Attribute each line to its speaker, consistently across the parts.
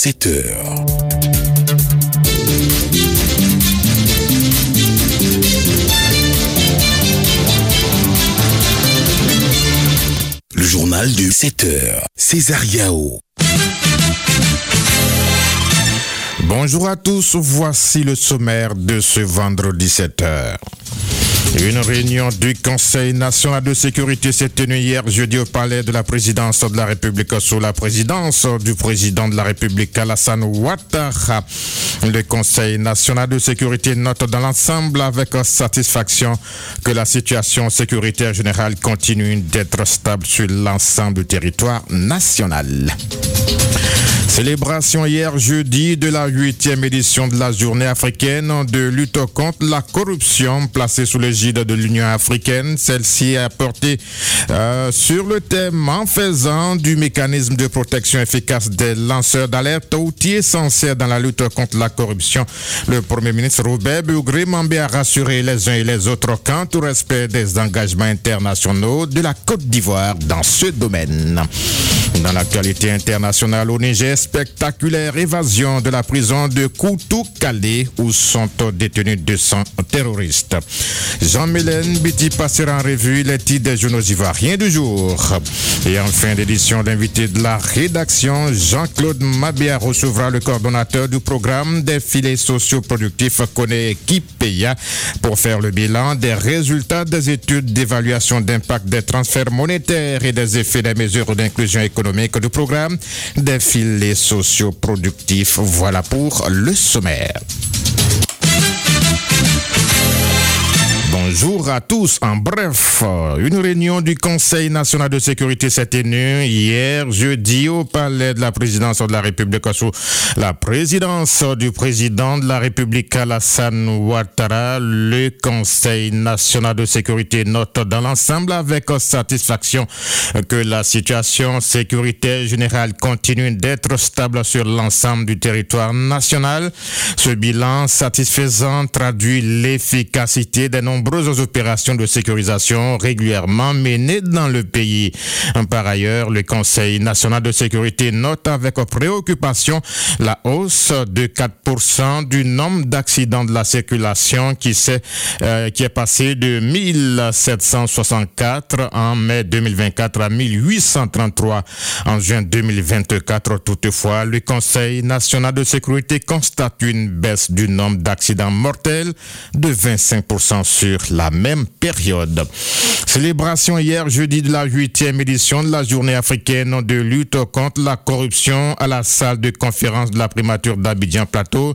Speaker 1: 7h. Le journal de 7h. César Yao.
Speaker 2: Bonjour à tous, voici le sommaire de ce vendredi 7h. Une réunion du Conseil national de sécurité s'est tenue hier jeudi au palais de la présidence de la République sous la présidence du président de la République Alassane Ouattara. Le Conseil national de sécurité note dans l'ensemble avec satisfaction que la situation sécuritaire générale continue d'être stable sur l'ensemble du territoire national. Célébration hier jeudi de la 8e édition de la journée africaine de lutte contre la corruption placée sous l'égide de l'Union africaine. Celle-ci a porté sur le thème en faisant du mécanisme de protection efficace des lanceurs d'alerte outil essentiel dans la lutte contre la corruption. Le Premier ministre Robert Beugri-Mambé a rassuré les uns et les autres quant au respect des engagements internationaux de la Côte d'Ivoire dans ce domaine. Dans l'actualité internationale au Niger, spectaculaire évasion de la prison de Koutou-Kalé où sont détenus 200 terroristes. Jean-Mélène Biti passera en revue les titres des journaux ivoiriens du jour. Et en fin d'édition, l'invité de la rédaction, Jean-Claude Mabia recevra le coordonnateur du programme des filets socioproductifs Kone Kipeya pour faire le bilan des résultats des études d'évaluation d'impact des transferts monétaires et des effets des mesures d'inclusion économique du programme des filets socioproductifs. Voilà pour le sommaire. Bonjour à tous. En bref, une réunion du Conseil national de sécurité s'est tenue hier jeudi au palais de la présidence de la République sous la présidence du président de la République Alassane Ouattara. Le Conseil national de sécurité note dans l'ensemble avec satisfaction que la situation sécuritaire générale continue d'être stable sur l'ensemble du territoire national. Ce bilan satisfaisant traduit l'efficacité des nombreuses opérations de sécurisation régulièrement menées dans le pays. Par ailleurs, le Conseil national de sécurité note avec préoccupation la hausse de 4% du nombre d'accidents de la circulation qui est passé de 1764 en mai 2024 à 1833 en juin 2024. Toutefois, le Conseil national de sécurité constate une baisse du nombre d'accidents mortels de 25% sur la même période. Célébration hier jeudi de la 8e édition de la journée africaine de lutte contre la corruption à la salle de conférence de la primature d'Abidjan Plateau.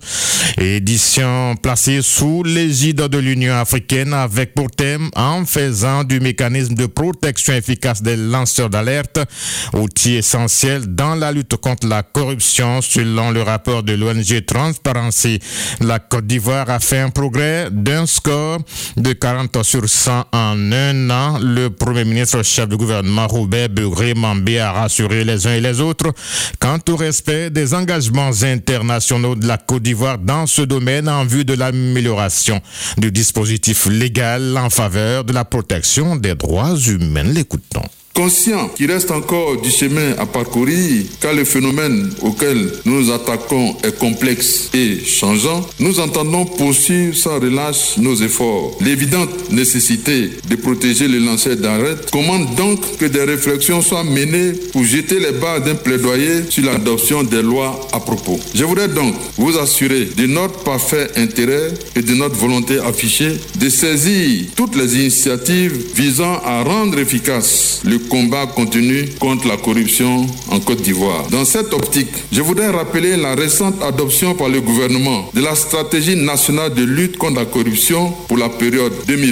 Speaker 2: Édition placée sous l'égide de l'Union africaine avec pour thème en faisant du mécanisme de protection efficace des lanceurs d'alerte outil essentiel dans la lutte contre la corruption. Selon le rapport de l'ONG Transparency, la Côte d'Ivoire a fait un progrès d'un score de 40 sur 100 en un an. Le Premier ministre chef du gouvernement Robert Beugri-Mambé a rassuré les uns et les autres quant au respect des engagements internationaux de la Côte d'Ivoire dans ce domaine en vue de l'amélioration du dispositif légal en faveur de la protection des droits humains. L'écoutons.
Speaker 3: Conscient qu'il reste encore du chemin à parcourir, car le phénomène auquel nous nous attaquons est complexe et changeant, nous entendons poursuivre sans relâche nos efforts. L'évidente nécessité de protéger les lanceurs d'alerte commande donc que des réflexions soient menées pour jeter les bases d'un plaidoyer sur l'adoption des lois à propos. Je voudrais donc vous assurer de notre parfait intérêt et de notre volonté affichée de saisir toutes les initiatives visant à rendre efficace le combat continu contre la corruption en Côte d'Ivoire. Dans cette optique, je voudrais rappeler la récente adoption par le gouvernement de la stratégie nationale de lutte contre la corruption pour la période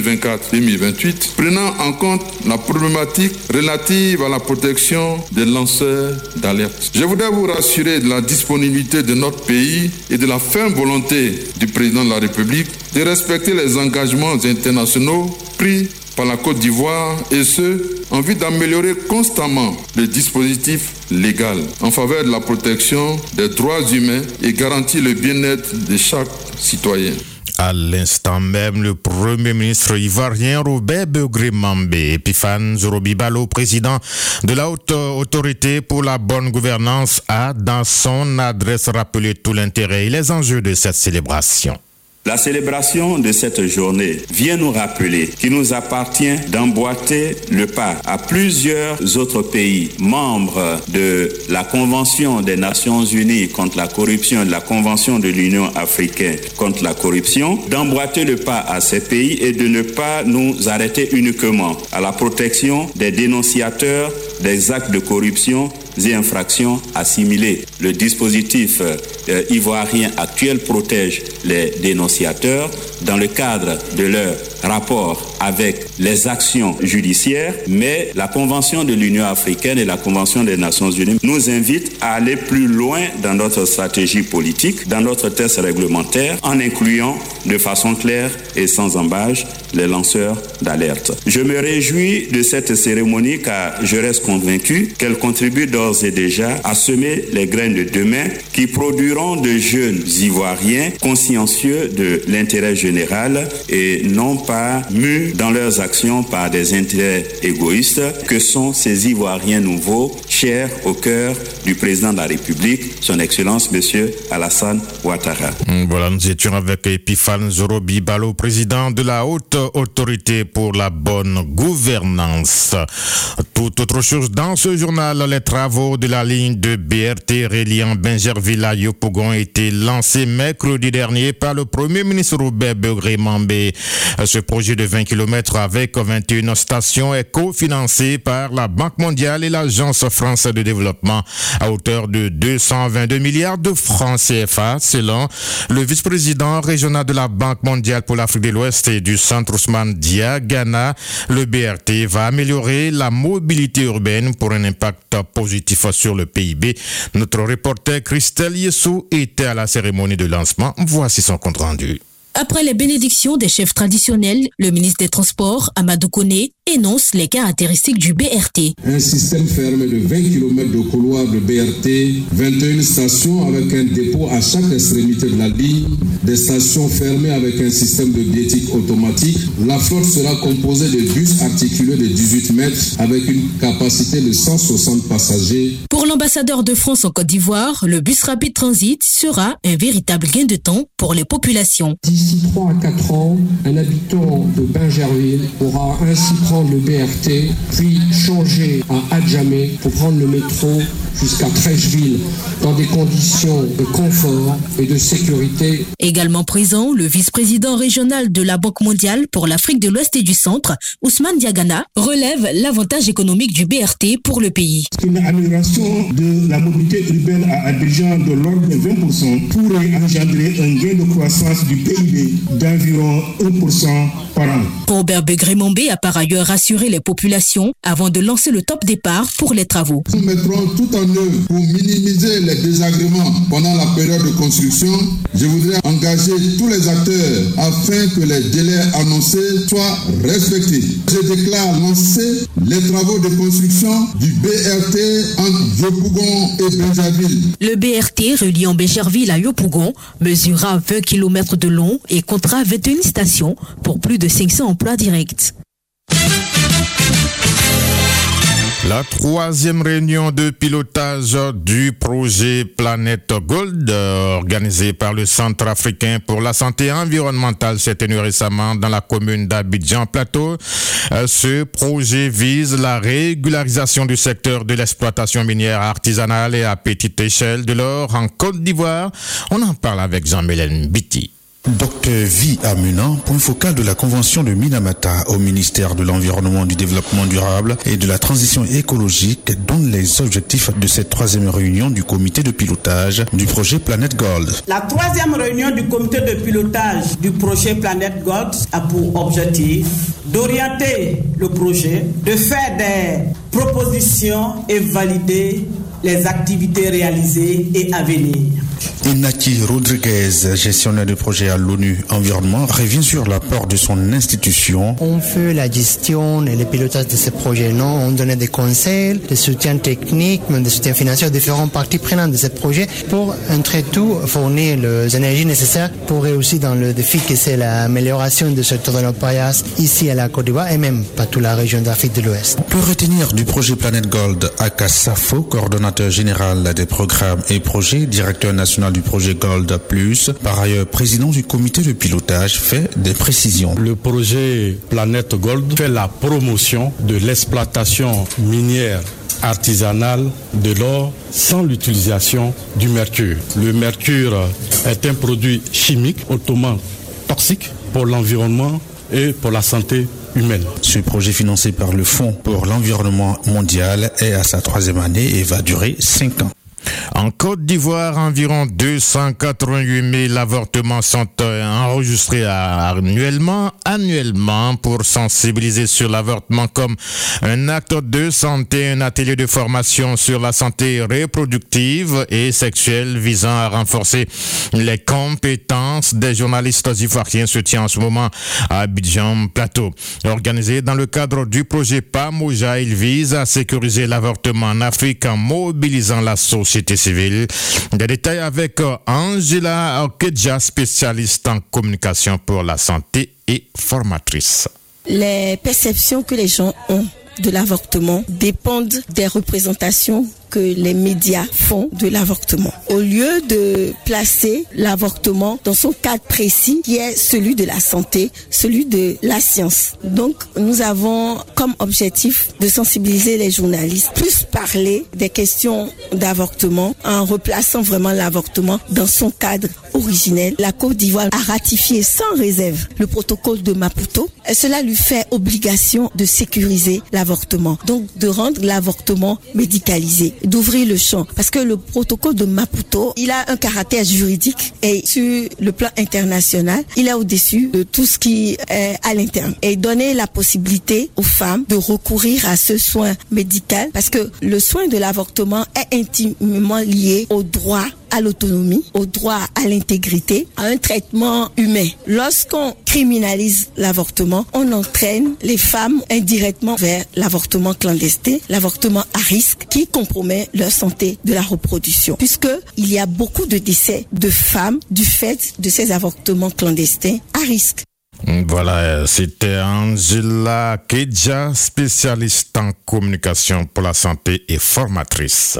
Speaker 3: 2024-2028, prenant en compte la problématique relative à la protection des lanceurs d'alerte. Je voudrais vous rassurer de la disponibilité de notre pays et de la ferme volonté du président de la République de respecter les engagements internationaux pris par la Côte d'Ivoire et ce, en vue d'améliorer constamment le dispositif légal en faveur de la protection des droits humains et garantir le bien-être de chaque citoyen.
Speaker 2: À l'instant même, le Premier ministre ivoirien Robert Begré-Mambé, Epiphane Zorobi-Balo, président de la Haute Autorité pour la bonne gouvernance, a dans son adresse rappelé tout l'intérêt et les enjeux de cette célébration.
Speaker 4: La célébration de cette journée vient nous rappeler qu'il nous appartient d'emboîter le pas à plusieurs autres pays membres de la Convention des Nations Unies contre la corruption et de la Convention de l'Union africaine contre la corruption, d'emboîter le pas à ces pays et de ne pas nous arrêter uniquement à la protection des dénonciateurs des actes de corruption et infractions assimilées. Le dispositif ivoirien actuel protège les dénonciateurs dans le cadre de leur rapport avec les actions judiciaires, mais la Convention de l'Union africaine et la Convention des Nations Unies nous invitent à aller plus loin dans notre stratégie politique, dans notre test réglementaire, en incluant de façon claire et sans embâche les lanceurs d'alerte. Je me réjouis de cette cérémonie car je reste convaincu qu'elle contribue d'ores et déjà à semer les graines de demain qui produiront de jeunes Ivoiriens consciencieux de l'intérêt général et non pas mus dans leurs actions par des intérêts égoïstes que sont ces Ivoiriens nouveaux, chers au cœur du président de la République, son Excellence M. Alassane Ouattara.
Speaker 2: Voilà, nous étions avec Epiphane Zorobi-Balo, président de la Haute Autorité pour la bonne gouvernance. Tout autre chose dans ce journal, les travaux de la ligne de BRT reliant Bingerville à Yopougon ont été lancés mercredi dernier par le Premier ministre Robert Begré-Mambé. Ce projet de 20 km avec 21 stations est cofinancé par la Banque mondiale et l'Agence française de développement à hauteur de 222 milliards de francs CFA, selon le vice-président régional de la Banque mondiale pour l'Afrique de l'Ouest et du Centre Ousmane Diagana. Le BRT va améliorer la mobilité urbaine pour un impact positif sur le PIB. Notre reporter Christelle Yessou était à la cérémonie de lancement. Voici son compte rendu.
Speaker 5: Après les bénédictions des chefs traditionnels, le ministre des Transports, Amadou Koné, énonce les caractéristiques du BRT.
Speaker 6: Un système fermé de 20 km de couloir de BRT, 21 stations avec un dépôt à chaque extrémité de la ligne, des stations fermées avec un système de diétique automatique. La flotte sera composée de bus articulés de 18 mètres avec une capacité de 160 passagers.
Speaker 5: Pour l'ambassadeur de France en Côte d'Ivoire, le bus rapide transit sera un véritable gain de temps pour les populations.
Speaker 7: D'ici 3 à 4 ans, un habitant de Bingerville pourra ainsi prendre le BRT, puis changer à Adjamé pour prendre le métro jusqu'à Trècheville dans des conditions de confort et de sécurité.
Speaker 5: Également présent, le vice-président régional de la Banque mondiale pour l'Afrique de l'Ouest et du Centre, Ousmane Diagana, relève l'avantage économique du BRT pour le pays.
Speaker 8: Une amélioration de la mobilité urbaine à Abidjan de l'ordre de 20% pourrait engendrer un gain de croissance du PIB d'environ 1% par an.
Speaker 5: Robert Begré-Mambé a par ailleurs rassuré les populations avant de lancer le top départ pour les travaux.
Speaker 3: Nous mettrons tout en œuvre pour minimiser les désagréments pendant la période de construction. Je voudrais engager tous les acteurs afin que les délais annoncés soient respectés. Je déclare lancer les travaux de construction du BRT entre Yopougon et Bingerville.
Speaker 5: Le BRT reliant Bingerville à Yopougon mesurera 20 km de long et comptera 21 stations pour plus de 500 emplois directs.
Speaker 2: La troisième réunion de pilotage du projet Planète Gold, organisé par le Centre africain pour la santé environnementale, s'est tenue récemment dans la commune d'Abidjan-Plateau. Ce projet vise la régularisation du secteur de l'exploitation minière artisanale et à petite échelle de l'or en Côte d'Ivoire. On en parle avec Jean-Mélène Biti.
Speaker 1: Dr Vi Amuna, point focal de la Convention de Minamata au ministère de l'Environnement, du Développement durable et de la Transition écologique, donne les objectifs de cette troisième réunion du comité de pilotage du projet Planète Gold.
Speaker 9: La troisième réunion du comité de pilotage du projet Planète Gold a pour objectif d'orienter le projet, de faire des propositions et valider les activités réalisées et à venir.
Speaker 1: Inaki Rodriguez, gestionnaire de projet à l'ONU Environnement, revient sur l'apport de son institution.
Speaker 10: On fait la gestion et le pilotage de ces projets. Non, on donne des conseils, des soutiens techniques, même des soutiens financiers aux différentes parties prenantes de ces projets pour, entre tout, fournir les énergies nécessaires pour réussir dans le défi que c'est l'amélioration du secteur de l'orpaillage ici à la Côte d'Ivoire et même pas toute la région d'Afrique de l'Ouest.
Speaker 1: Pour retenir du projet Planète Gold, Aka Safo, coordonnateur général des programmes et projets, directeur national du projet Gold Plus, par ailleurs président du comité de pilotage, fait des précisions.
Speaker 11: Le projet Planète Gold fait la promotion de l'exploitation minière artisanale de l'or sans l'utilisation du mercure. Le mercure est un produit chimique hautement toxique pour l'environnement et pour la santé humaine.
Speaker 1: Ce projet financé par le Fonds pour l'environnement mondial est à sa 3e année et va durer 5 ans.
Speaker 2: En Côte d'Ivoire, environ 288 000 avortements sont enregistrés annuellement pour sensibiliser sur l'avortement comme un acte de santé, un atelier de formation sur la santé reproductive et sexuelle visant à renforcer les compétences des journalistes ivoiriens se tient en ce moment à Abidjan Plateau. Organisé dans le cadre du projet PAMOJA, il vise à sécuriser l'avortement en Afrique en mobilisant la société civile. Des détails avec Angela Okedja, spécialiste en communication pour la santé et formatrice.
Speaker 12: Les perceptions que les gens ont de l'avortement dépendent des représentations que les médias font de l'avortement. Au lieu de placer l'avortement dans son cadre précis qui est celui de la santé, celui de la science. Donc, nous avons comme objectif de sensibiliser les journalistes, plus parler des questions d'avortement en replaçant vraiment l'avortement dans son cadre originel. La Côte d'Ivoire a ratifié sans réserve le protocole de Maputo et cela lui fait obligation de sécuriser l'avortement, donc de rendre l'avortement médicalisé, d'ouvrir le champ, parce que le protocole de Maputo, il a un caractère juridique et sur le plan international, il est au-dessus de tout ce qui est à l'interne et donner la possibilité aux femmes de recourir à ce soin médical, parce que le soin de l'avortement est intimement lié au droit à l'autonomie, au droit à l'intégrité, à un traitement humain. Lorsqu'on criminalise l'avortement, on entraîne les femmes indirectement vers l'avortement clandestin, l'avortement à risque qui compromet leur santé de la reproduction. Puisque il y a beaucoup de décès de femmes du fait de ces avortements clandestins à risque.
Speaker 2: Voilà, c'était Angela Kedja, spécialiste en communication pour la santé et formatrice.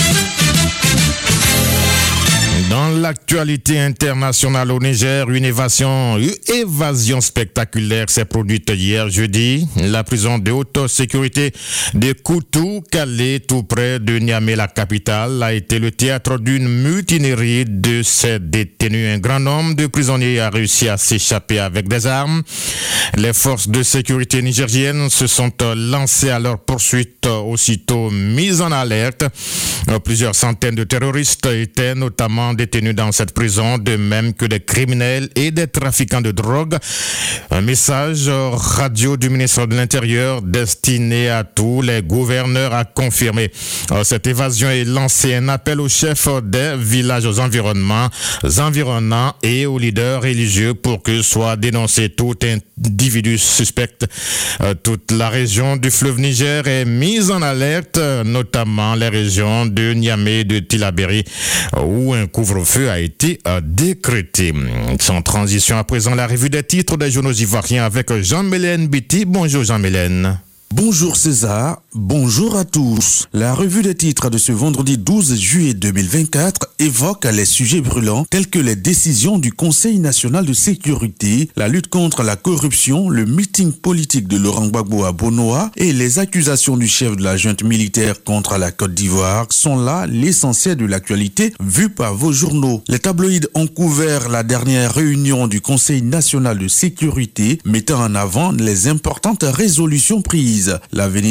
Speaker 2: Dans l'actualité internationale au Niger, une évasion spectaculaire s'est produite hier jeudi. La prison de haute sécurité de Koutou, Calais, tout près de Niamey, la capitale, a été le théâtre d'une mutinerie de ces détenus. Un grand nombre de prisonniers a réussi à s'échapper avec des armes. Les forces de sécurité nigériennes se sont lancées à leur poursuite, aussitôt mises en alerte. Plusieurs centaines de terroristes étaient notamment détenus dans cette prison, de même que des criminels et des trafiquants de drogue. Un message radio du ministre de l'Intérieur destiné à tous les gouverneurs a confirmé cette évasion et lancé un appel aux chefs des villages environnants et aux leaders religieux pour que soit dénoncé tout individu suspect. Toute la région du fleuve Niger est mise en alerte, notamment les régions de Niamey et de Tillabéri, où un couvre-feu a été décrété. Sans transition à présent, la revue des titres des journaux ivoiriens avec Jean-Mélène Biti. Bonjour Jean-Mélène.
Speaker 1: Bonjour César, bonjour à tous. La revue des titres de ce vendredi 12 juillet 2024 évoque les sujets brûlants tels que les décisions du Conseil national de sécurité, la lutte contre la corruption, le meeting politique de Laurent Gbagbo à Bonoa et les accusations du chef de la junte militaire contre la Côte d'Ivoire sont là l'essentiel de l'actualité vue par vos journaux. Les tabloïds ont couvert la dernière réunion du Conseil national de sécurité mettant en avant les importantes résolutions prises. L'Avenir rapporte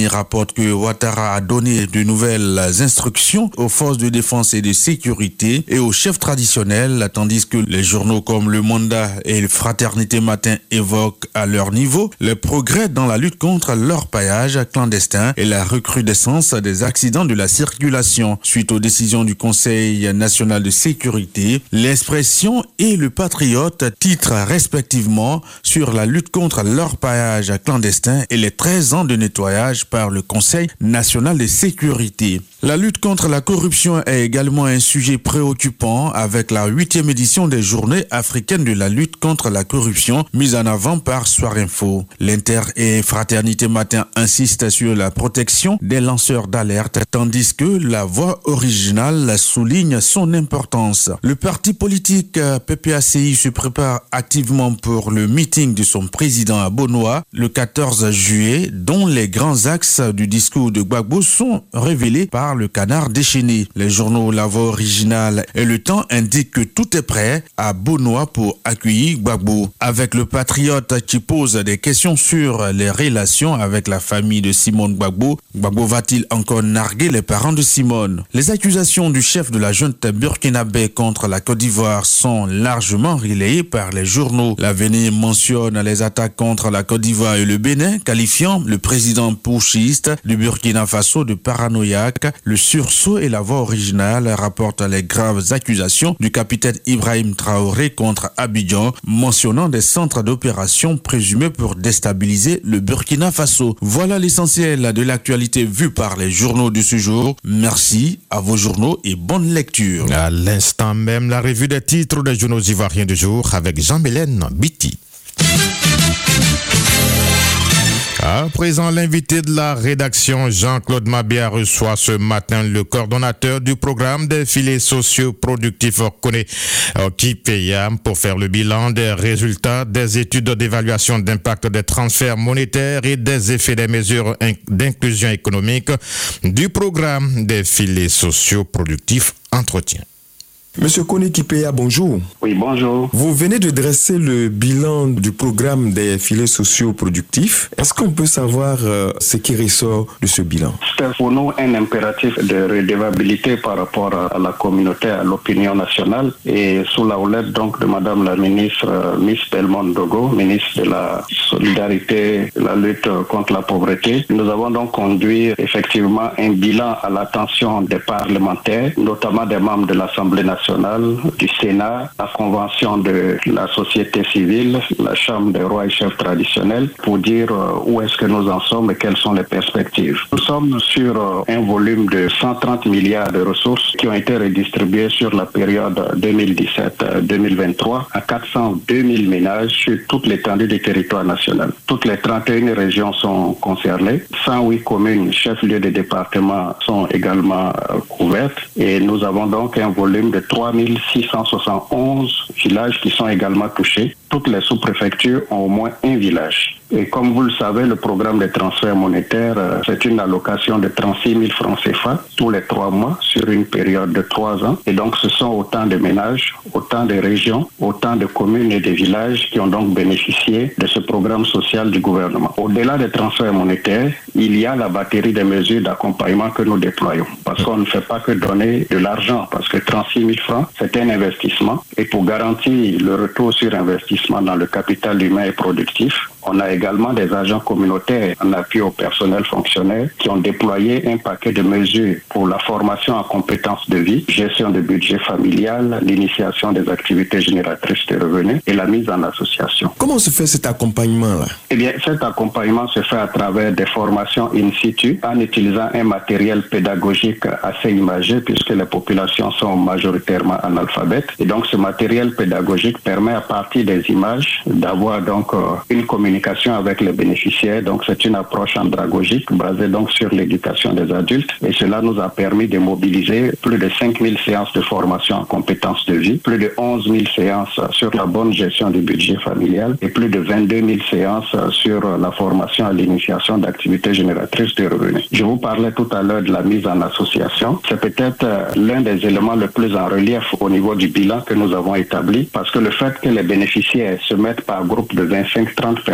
Speaker 1: rapporte que Ouattara a donné de nouvelles instructions aux forces de défense et de sécurité et aux chefs traditionnels, tandis que les journaux comme Le Mandat et Fraternité Matin évoquent à leur niveau les progrès dans la lutte contre l'orpaillage clandestin et la recrudescence des accidents de la circulation. Suite aux décisions du Conseil national de sécurité, l'Expression et Le Patriote titrent respectivement sur la lutte contre l'orpaillage clandestin et les 13 ans de nettoyage par le Conseil national de sécurité. La lutte contre la corruption est également un sujet préoccupant avec la 8e édition des Journées africaines de la lutte contre la corruption mise en avant par Soir Info. L'Inter et Fraternité Matin insistent sur la protection des lanceurs d'alerte tandis que la voix originale souligne son importance. Le parti politique PPACI se prépare activement pour le meeting de son président à Bonoa le 14 juillet dont les grands axes du discours de Gbagbo sont révélés par le Canard déchaîné. Les journaux La Voix originale et Le Temps indiquent que tout est prêt à Bonoa pour accueillir Gbagbo. Avec Le Patriote qui pose des questions sur les relations avec la famille de Simone Gbagbo, Gbagbo va-t-il encore narguer les parents de Simone? Les accusations du chef de la junte burkinabé contre la Côte d'Ivoire sont largement relayées par les journaux. L'Avenir mentionne les attaques contre la Côte d'Ivoire et le Bénin, qualifiant le président putschiste du Burkina Faso de paranoïaque. Le Sursaut et La Voix originale rapportent les graves accusations du capitaine Ibrahim Traoré contre Abidjan, mentionnant des centres d'opération présumés pour déstabiliser le Burkina Faso. Voilà l'essentiel de l'actualité vue par les journaux de ce jour. Merci à vos journaux et bonne lecture.
Speaker 2: À l'instant même, la revue des titres des journaux ivoiriens du jour avec Jean-Mélène Biti. À présent, l'invité de la rédaction, Jean-Claude Mabia, reçoit ce matin le coordonnateur du programme des filets socio-productifs Kone Kipeyam pour faire le bilan des résultats des études d'évaluation d'impact des transferts monétaires et des effets des mesures d'inclusion économique du programme des filets socio-productifs Entretien.
Speaker 13: Monsieur Kone Kipeyam, bonjour.
Speaker 14: Oui, bonjour.
Speaker 13: Vous venez de dresser le bilan du programme des filets sociaux productifs. Est-ce qu'on peut savoir ce qui ressort de ce bilan?
Speaker 14: C'est pour nous un impératif de redevabilité par rapport à la communauté, à l'opinion nationale et sous la houlette donc de Madame la ministre Miss Belmondo Dogo, ministre de la Solidarité, de la lutte contre la pauvreté. Nous avons donc conduit effectivement un bilan à l'attention des parlementaires, notamment des membres de l'Assemblée nationale, du Sénat, la Convention de la société civile, la Chambre des rois et chefs traditionnels, pour dire où est-ce que nous en sommes et quelles sont les perspectives. Nous sommes sur un volume de 130 milliards de ressources qui ont été redistribuées sur la période 2017-2023 à 402 000 ménages sur toute l'étendue du territoire national. Toutes les 31 régions sont concernées, 108 communes, chefs-lieux de département sont également couvertes et nous avons donc un volume de 3671 villages qui sont également touchés. Toutes les sous-préfectures ont au moins un village. Et comme vous le savez, le programme de transfert monétaire, c'est une allocation de 36 000 francs CFA tous les 3 mois sur une période de 3 ans. Et donc, ce sont autant de ménages, autant de régions, autant de communes et de villages qui ont donc bénéficié de ce programme social du gouvernement. Au-delà des transferts monétaires, il y a la batterie des mesures d'accompagnement que nous déployons. Parce qu'on ne fait pas que donner de l'argent, parce que 36 000 francs, c'est un investissement. Et pour garantir le retour sur investissement dans le capital humain et productif, on a également des agents communautaires en appui au personnel fonctionnaire qui ont déployé un paquet de mesures pour la formation en compétences de vie, gestion de budget familial, l'initiation des activités génératrices de revenus et la mise en association.
Speaker 13: Comment se fait cet accompagnement-là?
Speaker 14: Eh bien, cet accompagnement se fait à travers des formations in situ en utilisant un matériel pédagogique assez imagé puisque les populations sont majoritairement analphabètes. Et donc, ce matériel pédagogique permet à partir des images d'avoir donc une communication avec les bénéficiaires. Donc, c'est une approche andragogique basée donc sur l'éducation des adultes. Et cela nous a permis de mobiliser plus de 5000 séances de formation en compétences de vie, plus de 11 000 séances sur la bonne gestion du budget familial et plus de 22 000 séances sur la formation à l'initiation d'activités génératrices de revenus. Je vous parlais tout à l'heure de la mise en association. C'est peut-être l'un des éléments le plus en relief au niveau du bilan que nous avons établi parce que le fait que les bénéficiaires se mettent par groupe de 25-30 personnes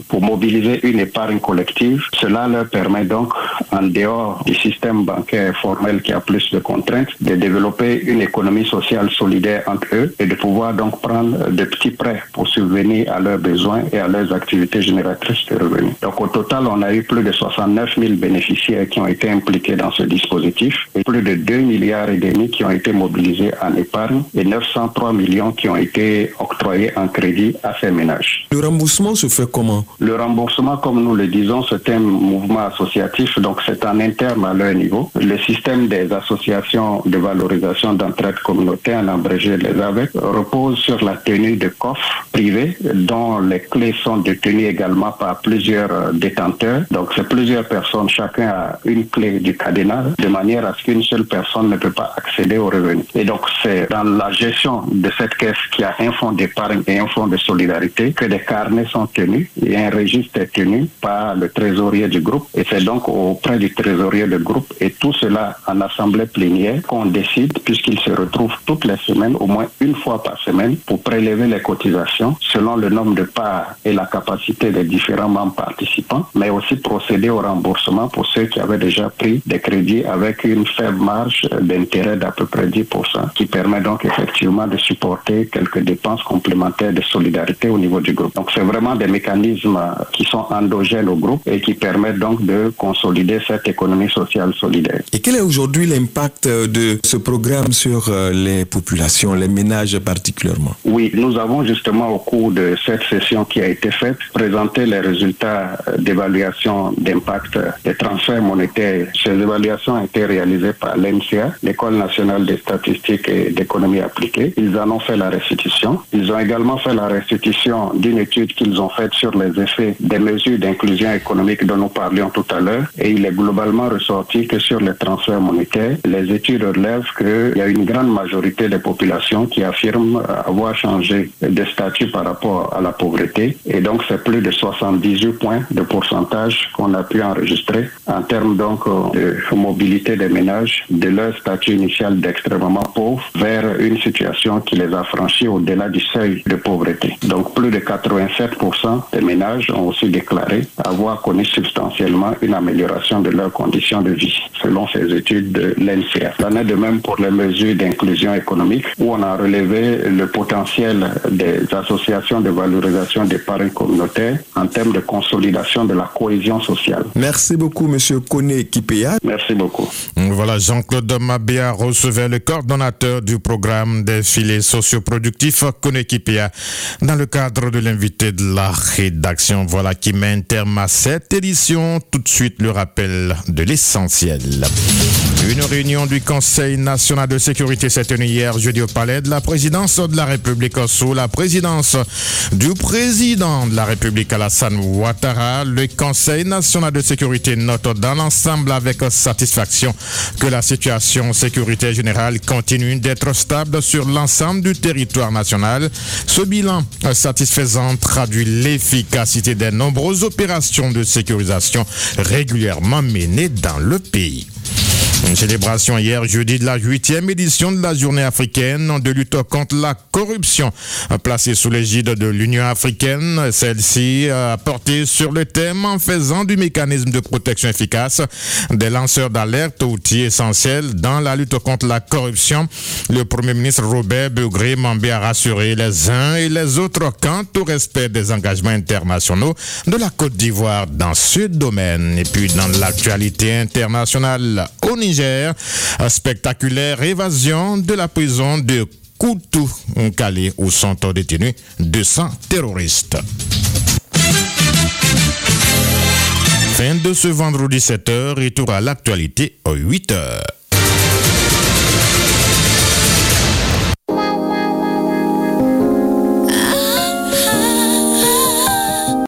Speaker 14: pour mobiliser une épargne collective. Cela leur permet donc, en dehors du système bancaire formel qui a plus de contraintes, de développer une économie sociale solidaire entre eux et de pouvoir donc prendre de petits prêts pour subvenir à leurs besoins et à leurs activités génératrices de revenus. Donc au total, on a eu plus de 69 000 bénéficiaires qui ont été impliqués dans ce dispositif et plus de 2,5 milliards qui ont été mobilisés en épargne et 903 millions qui ont été octroyés en crédit à ces ménages.
Speaker 13: Le remboursement se fait comment?
Speaker 14: Le remboursement, comme nous le disons, c'est un mouvement associatif, donc c'est en interne à leur niveau. Le système des associations de valorisation d'entraide communautaire, en abrégé les AVEC, repose sur la tenue de coffres privés dont les clés sont détenues également par plusieurs détenteurs. Donc c'est plusieurs personnes, chacun a une clé du cadenas, de manière à ce qu'une seule personne ne peut pas accéder aux revenus. Et donc c'est dans la gestion de cette caisse qui a un fonds d'épargne et un fonds de solidarité que des carnets sont tenus et un registre est tenu par le trésorier du groupe. Et c'est donc auprès du trésorier du groupe et tout cela en assemblée plénière qu'on décide, puisqu'il se retrouve toutes les semaines, au moins une fois par semaine, pour prélever les cotisations selon le nombre de parts et la capacité des différents membres participants, mais aussi procéder au remboursement pour ceux qui avaient déjà pris des crédits avec une faible marge d'intérêt d'à peu près 10%, qui permet donc effectivement de supporter quelques dépenses complémentaires de solidarité au niveau du groupe. Donc c'est vraiment des mécanismes qui sont endogènes au groupe et qui permettent donc de consolider cette économie sociale solidaire.
Speaker 13: Et quel est aujourd'hui l'impact de ce programme sur les populations, les ménages particulièrement?
Speaker 14: Oui, nous avons justement au cours de cette session qui a été faite présenté les résultats d'évaluation d'impact des transferts monétaires. Ces évaluations ont été réalisées par l'NCA, l'École nationale des statistiques et d'économie appliquée. Ils en ont fait la restitution. Ils ont également fait la restitution d'une étude qu'ils ont faite sur les effets des mesures d'inclusion économique dont nous parlions tout à l'heure. Et il est globalement ressorti que sur les transferts monétaires, les études relèvent qu'il y a une grande majorité des populations qui affirment avoir changé de statut par rapport à la pauvreté. Et donc, c'est plus de 78 points de pourcentage qu'on a pu enregistrer en termes donc de mobilité des ménages de leur statut initial d'extrêmement pauvre vers une situation qui les a franchis au-delà du seuil de pauvreté. Donc plus de 87% des ménages ont aussi déclaré avoir connu substantiellement une amélioration de leurs conditions de vie, selon ces études de l'NCA. C'en est de même pour les mesures d'inclusion économique, où on a relevé le potentiel des associations de valorisation d'épargne communautaire en termes de consolidation de la cohésion sociale.
Speaker 13: Merci beaucoup, M. Kone Kipea.
Speaker 14: Merci beaucoup.
Speaker 2: Voilà, Jean-Claude Mabea recevait le coordonnateur du programme des filets socioproductifs Kone Kipea dans le cadre de l'invité de la rédaction. Voilà qui met un terme à cette édition. Tout de suite, le rappel de l'essentiel. Une réunion du Conseil national de sécurité s'est tenue hier jeudi au palais de la présidence de la République sous la présidence du président de la République Alassane Ouattara. Le Conseil national de sécurité note dans l'ensemble avec satisfaction que la situation sécurité générale continue d'être stable sur l'ensemble du territoire national. Ce bilan satisfaisant traduit l'efficacité des nombreuses opérations de sécurisation régulièrement menées dans le pays. Une célébration hier jeudi de la 8e édition de la journée africaine de lutte contre la corruption placée sous l'égide de l'Union africaine. Celle-ci a porté sur le thème en faisant du mécanisme de protection efficace des lanceurs d'alerte, outil essentiel dans la lutte contre la corruption. Le Premier ministre Robert Begré Mambé a rassuré les uns et les autres quant au respect des engagements internationaux de la Côte d'Ivoire dans ce domaine. Et puis dans l'actualité internationale au Niger, spectaculaire évasion de la prison de Koutou, Calais, où sont détenus 200 terroristes. Fin de ce vendredi 7h, retour à l'actualité à 8h.